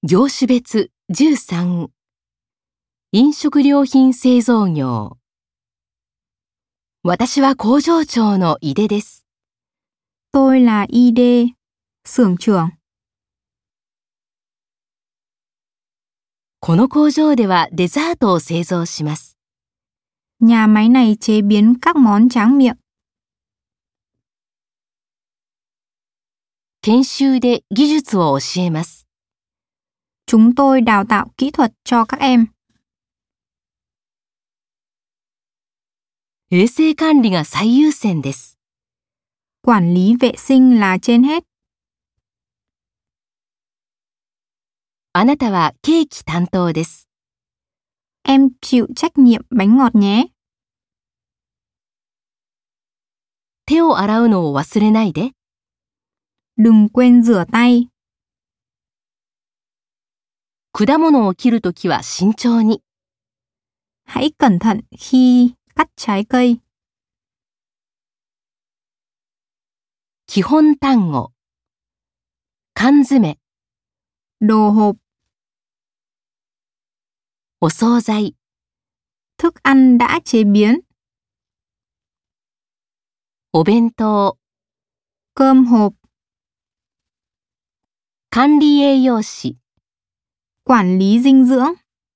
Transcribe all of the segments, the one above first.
業種別13飲食料品製造業。私は工場長の井出です。 Tôi là ID, xưởng trưởng. この工場ではデザートを製造します。 Nhà máy này chế biến các món tráng miệng. 研修で技術を教えます。 Chúng tôi đào tạo kỹ thuật cho các em. 衛生管理が最優先です。 Quản lý vệ sinh là trên hết. あなたはケーキ担当です。 Em chịu trách nhiệm bánh ngọt nhé. 手を洗うのを忘れないで。 Đừng quên rửa tay. 果物を切るときは慎重に。 Hãy cẩn thận khi cắt trái cây. 基本単語。缶詰。 Đồ hộp. お惣菜。 Thức ăn đã chế biến. お弁当。 Cơm hộp. 管理栄養士。 Quản lý dinh dưỡng.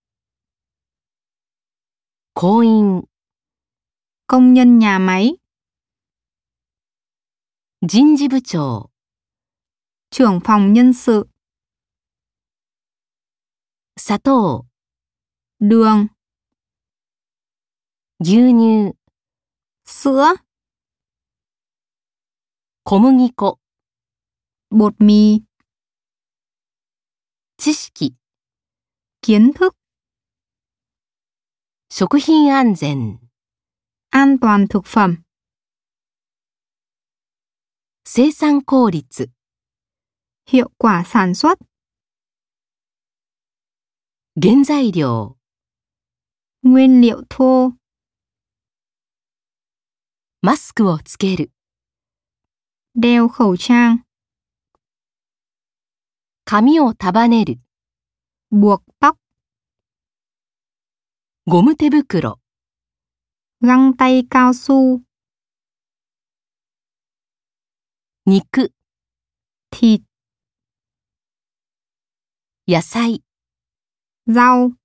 工員。 Công nhân nhà máy. 人事部長。 Trưởng phòng nhân sự. 砂糖。 Đường. 牛乳。 Sữa. 小麦粉。 Bột mì. 知識。 Kiến thức. 食品安全。 An toàn thực phẩm. 生産効率。 Hiệu quả sản xuất. 原材料。 Nguyên liệu thô. マスクをつける。 Đeo khẩu trang. 髪を束ねる。 Buộc tóc. ゴム手袋。 Găng tay cao su. 肉。 Thịt. 野菜。 Rau.